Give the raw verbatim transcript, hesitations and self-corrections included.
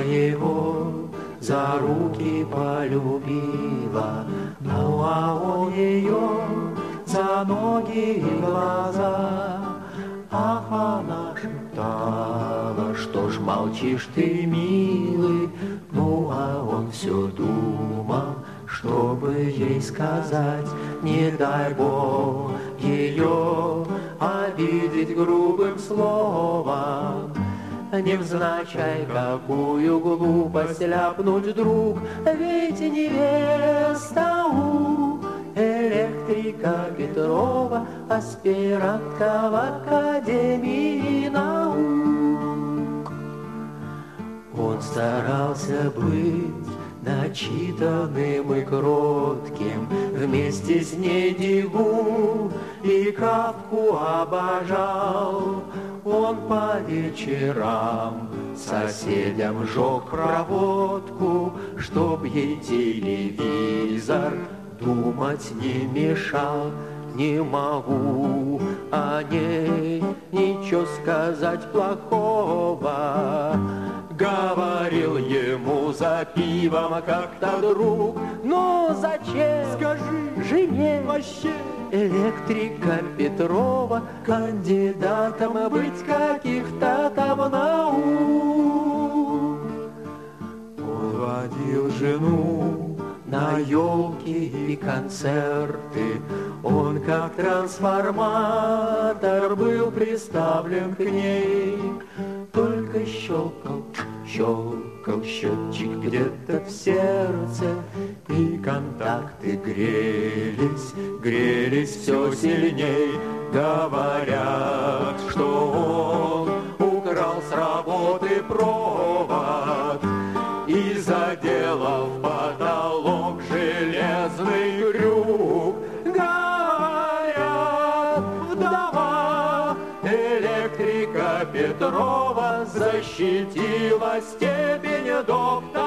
его за руки полюбила, а он ее за ноги и глаза. Ах, она шептала, что ж молчишь ты, милый, ну а он все думал, чтобы ей сказать, не дай Бог ее обидеть грубым словом. Невзначай какую глупость ляпнуть вдруг, ведь невеста у электрика Петрова, аспирантка в Академии наук. Он старался быть начитанным и кротким, вместе с ней Дигу и Кафку обожал. Он по вечерам соседям жег проводку, чтоб ей телевизор думать не мешал. Не могу о ней ничего сказать плохого, говорил ему за пивом как-то друг. Но зачем, скажи, жене вообще электрика Петрова кандидатом быть каких-то там наук? Он водил жену на елки и концерты, он как трансформатор был приставлен к ней. Только щелкал, щелкал счетчик где-то в сердце, и контакты грелись, грелись все сильней. Говорят, что он украл с работы провод и заделал в потолок железный крюк. Говорят, вдова электрика Петрова защитила степень доктора.